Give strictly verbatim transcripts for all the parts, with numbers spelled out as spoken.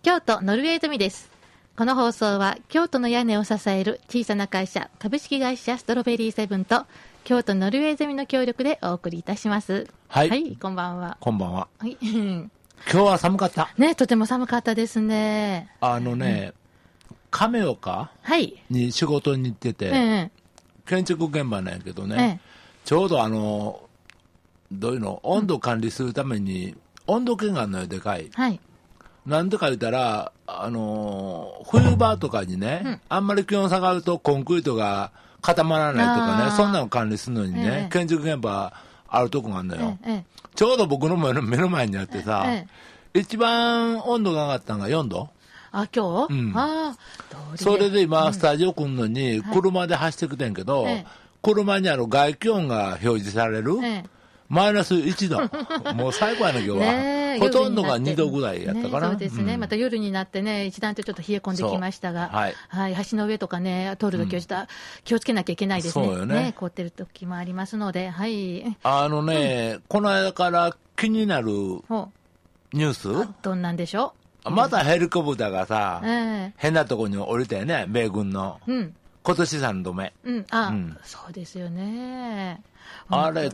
京都ノルウェーゼミです。この放送は京都の屋根を支える小さな会社株式会社ストロベリーセブンと京都ノルウェーゼミの協力でお送りいたします。 はい、 はい、こんばんは。 こんばんは。 はい今日は寒かったね。とても寒かったですね。 あのね、うん、亀岡に仕事に行ってて、はい、建築現場なんやけどね、ええ、ちょうどあのどういうの温度管理するために温度計があるのよ、でかい、はい、なんでか言ったら、あのー、冬場とかにね、うん、あんまり気温下がるとコンクリートが固まらないとかね、そんなの管理するのにね、ええ、建築現場あるとこがあるのよ、ええ、ちょうど僕の目の前にあってさ、ええ、一番温度が上がったのがよんど。 あ、今日、うん、 あそれで今、スタジオ来るのに車で走ってきてんけど、はい、車にある外気温が表示される、ええ、マイナスいちどもう最高やな今日は、ね、ほとんどがにどぐらいやったかな、 ね、そうですね、うん、また夜になってね一段とちょっと冷え込んできましたが、はいはい、橋の上とかね通るときはちょっと気をつけなきゃいけないですね、そうよね、ね凍ってる時もありますので、はい、 あのね、うん、この間から気になるニュースどんなんでしょう。 またヘリコプターがさ、えー、変なとこに降りたよね、米軍の、うん、今年さんどめ、 うんあうん、そうですよね。 あれって、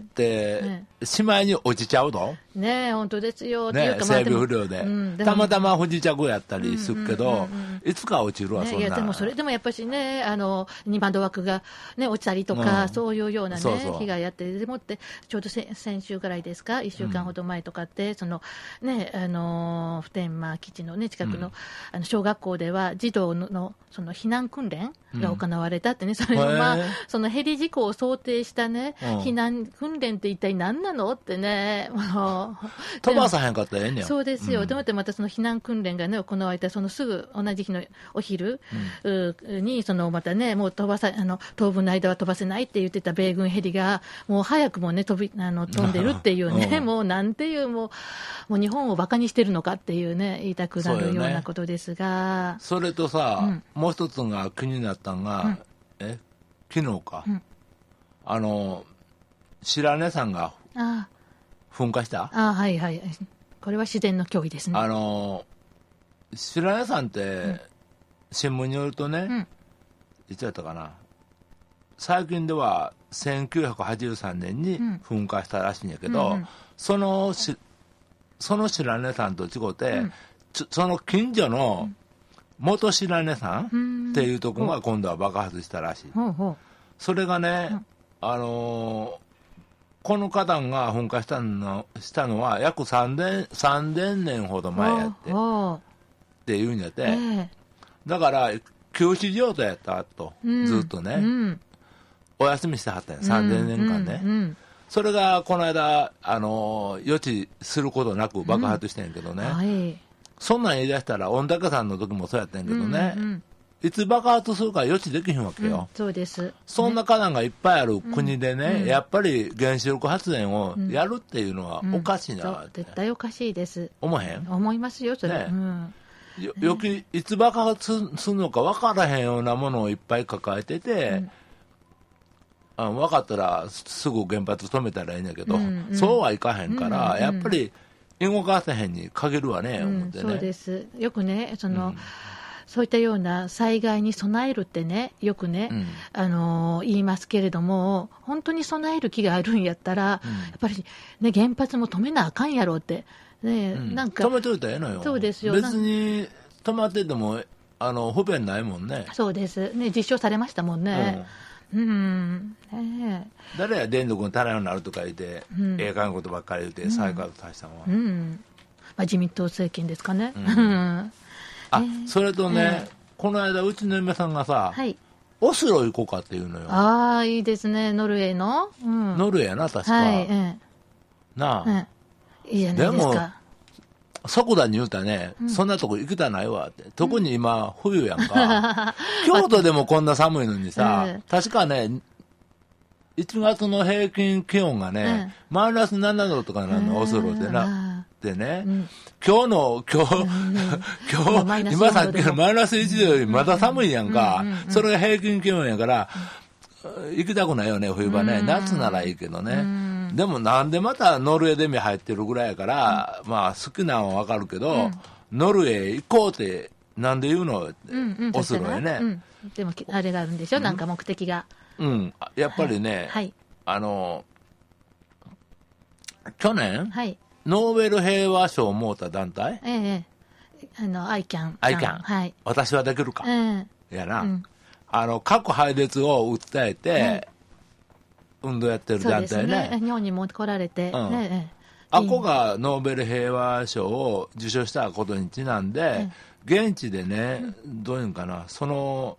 ね、しまいに落ちちゃうのねえ、本当ですよ。 ね、整備不良で、うん、でたまたま不時着やったりするけど、うんうんうんうん、いつか落ちるわ、ね、そんな。いやでもそれでもやっぱりね、あのに窓枠が、ね、落ちたりとか、うん、そういうような、ね、そうそう被害やって、でもってちょうどせ先週ぐらいですか、いっしゅうかんほど前とかって、うん、そのね、あの普天間基地の、ね、近くの、うん、あの小学校では児童 の, の, その避難訓練が行われたってね、うん、それも、まあ、そのヘリ事故を想定した、ね、うん、避難訓練って一体何なのってね、もう飛ばさへんかったらええねん。 そうですよ、うん、でもってまたその避難訓練が、ね、行われたそのすぐ同じ日のお昼、うん、にそのまたね、もう飛ばさあの当分の間は飛ばせないって言ってた米軍ヘリがもう早くも、ね、飛びあの飛んでるっていうね、うん、もうなんていうもう、もう日本をバカにしてるのかっていうね、言いたくなるようなことですが、 それとさ、うん、もう一つが気になったのが、うん、え昨日か、うん、あの白根山が噴火した。 ああ、はいはい。これは自然の脅威ですね。 あの白根山って、うん、新聞によるとね、うん、いつやったかな、最近ではせんきゅうひゃくはちじゅうさんねんに噴火したらしいんやけど、うんうん、そのしその白根山と違って、うん、その近所の元白根山っていうところが今度は爆発したらしい、うん、それがね、うん、あのーこの火山が噴火したの、したのは約さんぜんねんほど前やってっていうんやって、えー、だから休止状態やったと、うん、ずっとね、うん、お休みしてはったんや、さんぜんねんかんね、うんうんうん、それがこの間、あの予知することなく爆発してんやけどね、うんはい、そんなん言い出したら御嶽山の時もそうやったんやけどね、うんうんいつ爆発するか予知できひんわけよ、うん、 そうです、 そんな火山がいっぱいある国でね、うん、やっぱり原子力発電をやるっていうのはおかしいな、うんうん、 絶対おかしいです。 思へん？ 思いますよそれ、ねうん、 よ, よきいつ爆発するのか分からへんようなものをいっぱい抱えてて、うん、あ分かったらすぐ原発止めたらいいんだけど、うんうん、そうはいかへんから、うんうん、やっぱり動かせへんに限るわね、うん、思ってね。 そうですよくねその、うんそういったような災害に備えるってねよくね、うん、あのー、言いますけれども本当に備える気があるんやったら、うん、やっぱり、ね、原発も止めなあかんやろうって、ねうん、なんか止めといたらええのよ。 そうですよ別に止まっててもあの不便ないもんね。 そうです、ね、実証されましたもんね、うんうんね、 誰や電力の足らんようになるとか言って、うん、ええかんことばっかり言って再稼働したのは、 うんうんまあ、自民党政権ですかね、 うんあ、えー、それとね、えー、この間うちの嫁さんがさ、はい、オスロ行こうかっていうのよ。 ああいいですね、ノルウェーの、 うん、ノルウェーやな確か、はいえー、なあ、 えー、いいじゃないですか。でも即座に言うたらね、うん、そんなとこ行きたないわって、特に今、うん、冬やんか京都でもこんな寒いのにさ、えー、確かねいちがつの平均気温がね、うん、マイナスななどとかなの、オスロでなでね、うん、今日の今日、うん、今日今さっきのマイナスいちどよりまだ寒いやんか、うんうんうん、それが平均気温やから、うん、行きたくないよね冬場ね、うん、夏ならいいけどね、うん、でもなんでまたノルウェーデミ入ってるぐらいやから、うん、まあ好きなのはわかるけど、うん、 ノルウェー行こうってなんで言うのって、 うんうん、 オスロへね、 うん、でもあれがあるんでしょ、うん、なんか目的が。 うん、やっぱりね、はい、あの去年、はい、ノーベル平和賞をもうた団体、 ええ、あのアイキャン、 アイキャン、はい、私はできるか、ええ、やな、うん、あの核廃絶を訴えて、はい、運動やってる団体 ね, ね日本にも来られて、うんね、 あこがノーベル平和賞を受賞したことにちなんで、うん、現地でね、うん、どういうんかな、その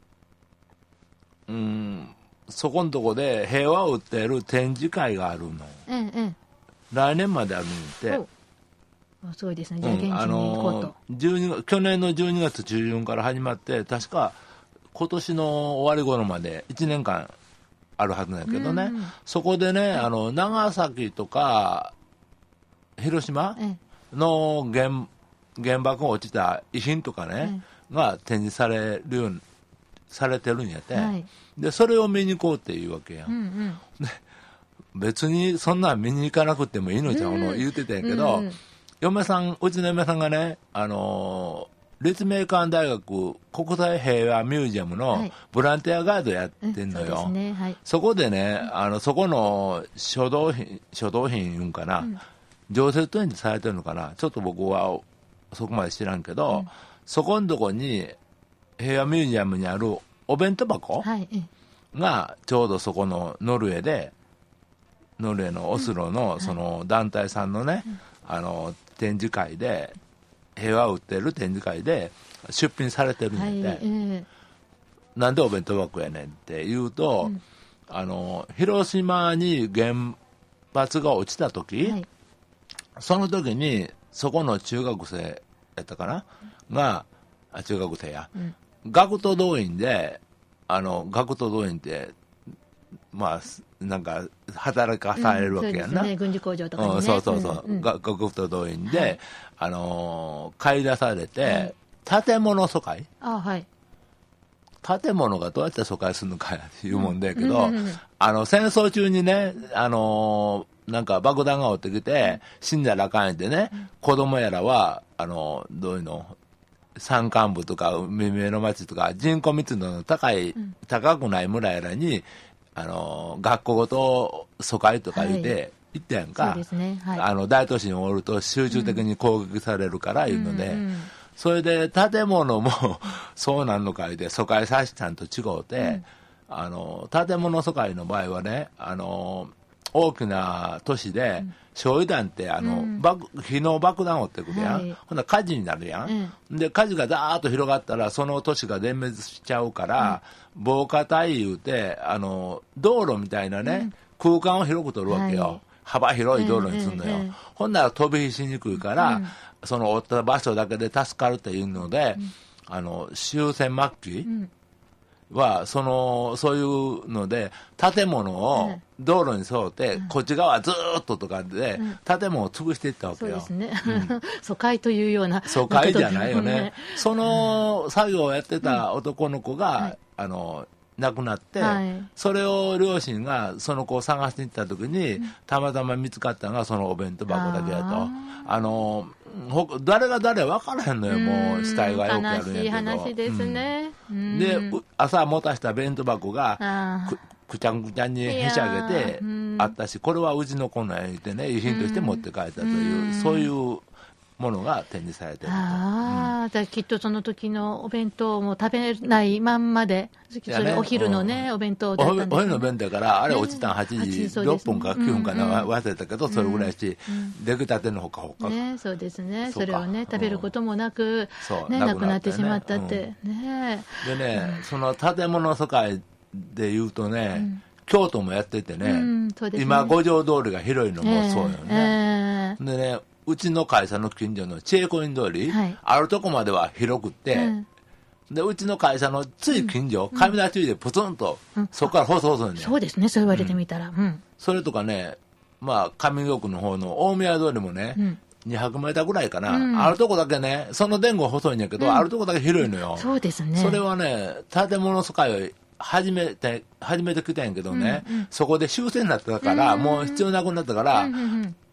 うんそこのとこで平和を訴える展示会があるの、うんうん、来年まであるんで、 すごいですね、じゃあ現地に行こうと、 うん、じゅうに去年のじゅうにがつ中旬から始まって、確か今年の終わり頃までいちねんかんあるはずなんやけどね、うんうん、そこでね、あの長崎とか広島の 原, 原爆が落ちた遺品とかね、うん、が展示されるようにされてるんやって、はい、でそれを見に行こうっていうわけやん、うんうん、で別にそんなん見に行かなくてもいいのじゃん、うん、言うてたんやけど、うんうん、嫁さんうちの嫁さんがね、あのー、立命館大学国際平和ミュージアムのボランティアガイドやってんのよ、はい、 そ, ねはい、そこでね、あのそこの書道品書道品いうんかな、うん、常設展示されてるのかな、ちょっと僕はそこまで知らんけど、うん、そこのとこに平和ミュージアムにあるお弁当箱がちょうどそこのノルウェーで、ノルウェーのオスロのその団体さんのね、あの展示会で、平和を売ってる展示会で出品されてるんで、はいえー、なんでお弁当箱やねんって言うと、うん、あの広島に原発が落ちた時、はい、その時にそこの中学生やったかなが、あ中学生や、うん、学徒動員で、あの学徒動員ってまあなんか働かされるわけやんな、うん、そうですね、軍事工場とかにね、うん、そうそうそう、うんうん、学徒動員で、はい、あのー、買い出されて、はい、建物疎開、 あ、はい、 建物がどうやって疎開するのかいうもんだけど、うんうんうん、あの戦争中にね、あのー、なんか爆弾が落ちてきて死んだらあかんってね、うん、子供やらはあのー、どういうの山間部とか海辺の町とか人口密度の高い、うん、高くない村やらにあの学校ごと疎開とか言って、はい、行ったやんか、そうですね、はい、あの大都市におると集中的に攻撃されるからいうので、うんうんうん、それで建物もそうなんのかいで疎開させたんと違うて、うん、あの建物疎開の場合はね、あの大きな都市で、うん、焼夷弾ってあの、うん、爆火の爆弾を撃ってくるやん、はい、ほんなら火事になるやん、うん、で火事がザーッと広がったらその都市が全滅しちゃうから、うん、防火帯言うてあの道路みたいなね、うん、空間を広く取るわけよ、はい、幅広い道路にするのよ、うんうんうん、ほんなら飛び火しにくいから、うん、その追った場所だけで助かるっていうので、うん、あの終戦末期、うんはそのそういうので建物を道路に沿って、うん、こっち側ずーっととかで、うん、建物を潰していったわけよ。 そうですね、うん、疎開というような疎開じゃないよねその作業をやってた男の子が、うんはい、あの亡くなって、はい、それを両親がその子を探しに行った時に、うん、たまたま見つかったのがそのお弁当箱だけだと、ああの誰が誰分からへんのよ、もう死体がよくあるんやけど、悲しい話ですね、 うん、で朝持たした弁当箱がく, くちゃんくちゃんにへしゃげてあったし、これはうちの子のや言ってね遺品として持って帰ったという、そういうものが展示されてると。 ああ、うん、だきっとその時のお弁当も食べないまんまで、それお昼のね、うん、お弁当だったんです、ね、 お昼の弁当やから、あれ落ちたんはちじろっぷんかきゅうふんかな、忘れたけど、それぐらいし、うん、出来たてのほかほか、 ね、そうですね、それをね食べることもなく、うんね、なくなってしまったって、うん、ねでね、うん、その建物疎開でいうとね、うん、京都もやっててね、うんね、今五条通りが広いのもそうよね、えーえー、でねうちの会社の近所の千恵子院通り、はい、あるとこまでは広くって、うん、でうちの会社のつい近所、うん、上田中でポツンと、うん、そこから細々ね、 そうですね、そう言われてみたら、うん、 それとかね、まあ上京区の方の大宮通りもね、うん、にひゃくメーターぐらいかな、うん、あるとこだけね、その前後細いんやけど、うん、あるとこだけ広いのよ、 そうですね、 それはね建物疎開を初めて初めて来たんやけどね、うんうん、そこで終戦になったから、うんうん、もう必要なくなったから、うんうんうん、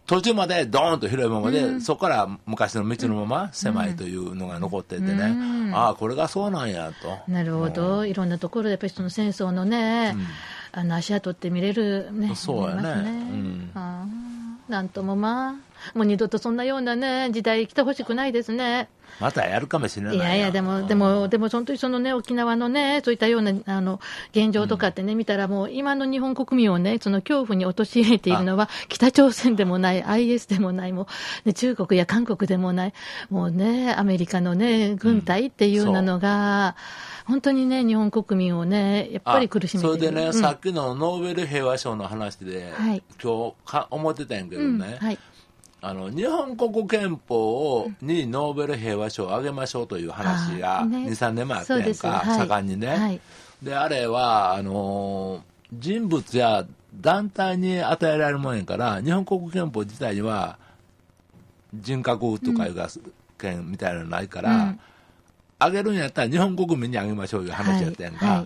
途中までドーンと広いままで、うん、そこから昔の道のまま狭いというのが残っててね、うんうん、ああこれがそうなんやと。 なるほど、うん、いろんなところでやっぱりその戦争のね、うん、あの足跡って見れるね。 そうやね、 ね、 うん、 あなんともまあもう二度とそんなようなね時代来てほしくないですね。 またやるかもしれない。いやいやでもでもでも本当にそのね沖縄のねそういったようなあの現状とかってね、うん、見たらもう今の日本国民をねその恐怖に陥れているのは北朝鮮でもない アイエス でもないもう、ね、中国や韓国でもないもうねアメリカのね軍隊っていうようなのが、うん、本当にね日本国民をねやっぱり苦しめている。 それでね、 うん、 さっきのノーベル平和賞の話で、はい、今日か思ってたんやけどね、うんはいあの日本国憲法にノーベル平和賞をあげましょうという話がに、さんねんまえあったやんか、はい、盛んにね、はい、であれはあの人物や団体に与えられるもんやから日本国憲法自体には人格とかいうが権みたいなのないから、うん、あげるんやったら日本国民にあげましょういう話やったやんか、はいはい、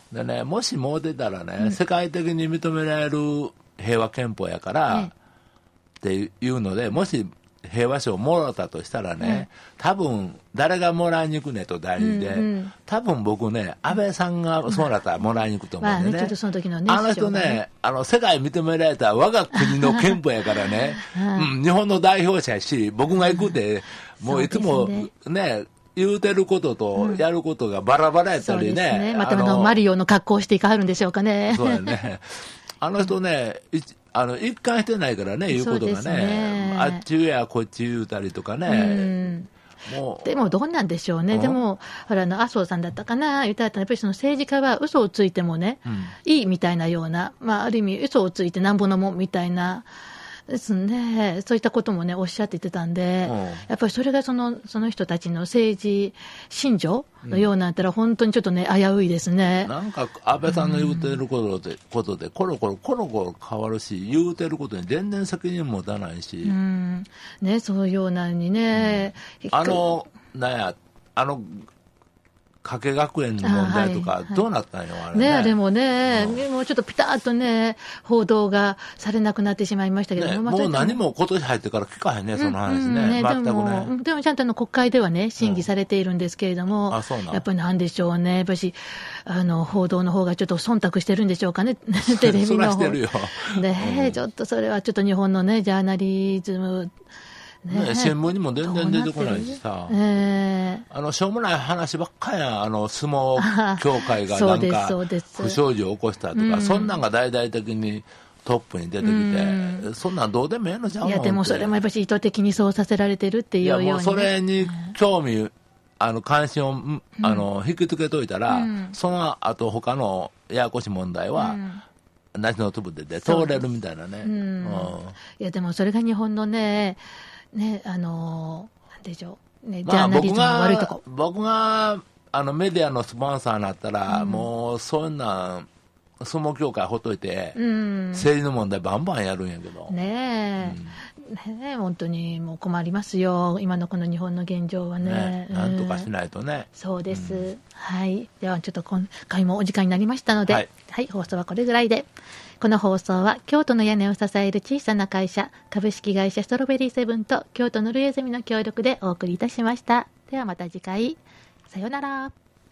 でねもしもう出たらね、うん、世界的に認められる平和憲法やから、はいっていうのでもし平和賞をもらったとしたらね、うん、多分誰がもらいに行くねと代理で、うんうん、多分僕ね安倍さんがそうなったらもらいに行くと思うんでね、まあ、ねちょっとその時のねあの人ねあの世界認められた我が国の憲法やからね、うん、日本の代表者やし僕が行くでもういつもね言うてることとやることがバラバラやったりね、うん、そうですねまたあのマリオの格好をしていかはるんでしょうかね。 そうやねあの人ねあの一貫してないからね言うことが ね, ねあっちやこっち言うたりとかね、うんもうでもどうなんでしょうね、うん、でもほらあの麻生さんだったかな言ったらやっぱりその政治家は嘘をついてもね、うん、いいみたいなような、まあ、ある意味嘘をついてなんぼのもんみたいなですね、そういったこともねおっしゃっててたんで、うん、やっぱりそれがそのその人たちの政治信条のようなったら本当にちょっとね危ういですね。 なんか安倍さんの言うてることで、うん、ことでコロコロコロコロ変わるし言うてることに全然責任持たないし、 うんね、そういうようなにね、 うん、あのなんやあの加計学園の問題とかどうなったんよ、あれね。 ねでもね、うん、もうちょっとピタッとね、報道がされなくなってしまいましたけど、 ねまあ、 もう何も今年入ってから聞かへんね、その話ね。うんうんね全くね。 でも、でもちゃんとの国会ではね、審議されているんですけれども、うん、あそうなんやっぱりなんでしょうね、やっぱりあの報道の方がちょっと忖度してるんでしょうかね、テレビの方。そらしてるよ。ね、うん、ちょっとそれはちょっと日本のね、ジャーナリズム、 ね、新聞にも全然出てこないしさ、えー、あのしょうもない話ばっかやんあの相撲協会がなんか不祥事を起こしたとか、うん、そんなんが大々的にトップに出てきて、うん、そんなんどうでもええのじゃん。 いやでもそれもやっぱり意図的にそうさせられてるっていうように、ね、いやもうそれに興味あの関心を、うん、あの引きつけといたら、うん、その後他のややこしい問題は、うん梨の粒でで通れるみたいなね、うんうん、 いやでもそれが日本のねねあのなんでしょうね、ジャーナリズムの悪いとこ。 僕が、僕があのメディアのスポンサーになったら、うん、もうそんな相撲協会ほっといて、うん、政治の問題バンバンやるんやけどねえ、うん、ねえ本当にもう困りますよ今のこの日本の現状は ね, ねなんとかしないとね、うん、 そうです、うん、はいではちょっと今回もお時間になりましたので、はいはい、放送はこれぐらいで。この放送は京都の屋根を支える小さな会社株式会社ストロベリーセブンと京都のルエゼミの協力でお送りいたしました。ではまた次回さようなら。